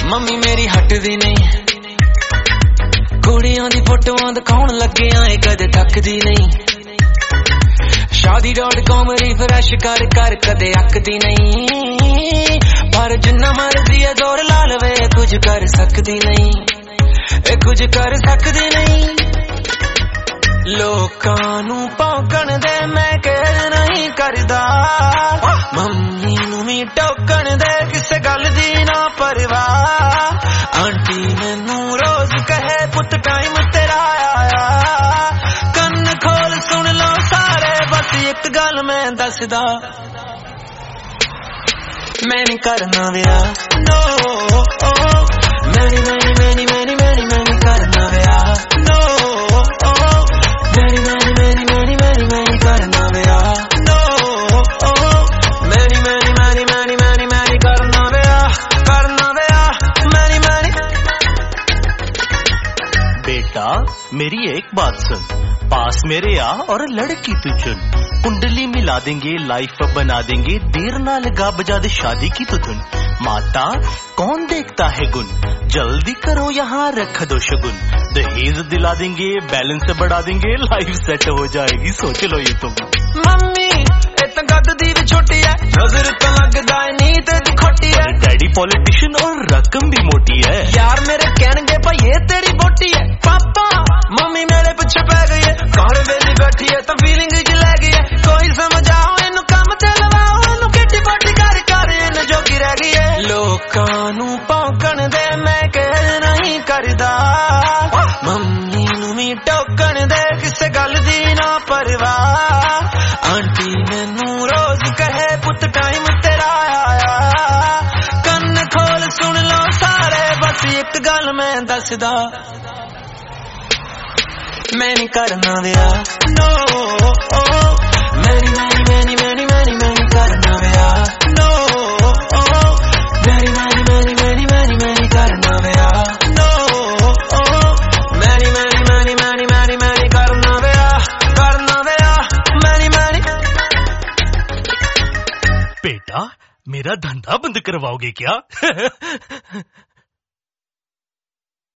Mummy ਮੇਰੀ ਹਟਦੀ ਨਹੀਂ, ਕੁੜੀਆਂ ਦੀ ਫੋਟੋਆਂ ਦਿਖਾਉਣ ਲੱਗਿਆ ਏ ਕਦੇ ਤੱਕਦੀ ਨਹੀਂ। shaadi.com ਰਿਫਰੈਸ਼ ਕਰ ਕਰ ਕਦੇ ਅੱਕਦੀ ਨਹੀਂ, ਪਰ ਜਿੰਨਾ ਮਰਜ਼ੀ ਏ ਜ਼ੋਰ ਲਾ ਲਵੇ ਕੁਝ ਕਰ ਸਕਦੀ ਨਹੀਂ, ਇਹ ਕੁਝ ਕਰ ਸਕਦੀ ਨਹੀਂ। ਲੋਕਾਂ ਨੂੰ ਭੌਂਕਣ ਦੇ ਮੈਂ ਕਹਿ ਨਹੀਂ ਕਰਦਾ, ਮੰਮੀ ਨੂੰ ਵੀ ਟੋਕਣ ਦੇ ਕਿਸੇ ਗੱਲ ਦੀ ਨਾ ਪਰਵਾਹ। ਆਂਟੀ ਮੈਨੂੰ ਰੋਜ਼ ਕਹੇ ਪੁੱਤ ਟਾਈਮ ਤੇਰਾ ਆਇਆ, ਕੰਨ ਖੋਲ ਸੁਣ ਲੋ ਸਾਰੇ ਬਸ ਇੱਕ ਗੱਲ ਮੈਂ ਦੱਸਦਾ, ਮੈਂ ਨਹੀਂ ਕਰਨਾ ਵਿਆਹ no, ਮੈਂ ਨਹੀਂ ਕਰਨਾ ਵਿਆਹ no, ਮੈਂ ਨਹੀਂ ਕਰਨਾ ਵਿਆਹ no, ਮੈਂ ਨਹੀਂ ਕਰਨਾ ਵਿਆਹ मैं नहीं। बेटा मेरी एक बात सुन, पास मेरे आ और लड़की तू चुन, कुंडली मिला देंगे लाइफ बना देंगे, देर ना लगा बजा दे शादी की तू धुन। माता कौन देखता है गुण, जल्दी करो यहाँ रख दो शगुन, दहेज दिला देंगे बैलेंस बढ़ा देंगे, लाइफ सेट हो जाएगी सोच लो ये तुम। मम्मी इतना गद दी भी छोटी है, नजर तो लगदा नहीं ते खोटी है, डैडी पॉलिटिशियन और रकम भी मोटी है, यार मेरे कहने भाई ये तेरी बोटी है। पापा मम्मी मेरे पीछे पै गई है, घर वेली बैठी है तो फीलिंग ज लै गई है, कोई समझ आओ इनू काम ते लवाओ, इनू किटी पाटी कर कर इन जोगी रह गई है। लोकां नू भौंकण दे मैं कह नहीं करदा, मम्मी नू भी टोकण दे किसे गल दी ना परवाह। आंटी मैनू रोज कहे पुत टाइम तेरा आया, कंन खोल सुन लो सारे बस एक गल मैं दसदा, मैं नहीं करना विआह no, मैं नहीं करना विआह no, मैं नहीं करना विआह no, मैं नहीं करना विआह मैं नहीं। बेटा मेरा धंधा बंद करवाओगे क्या?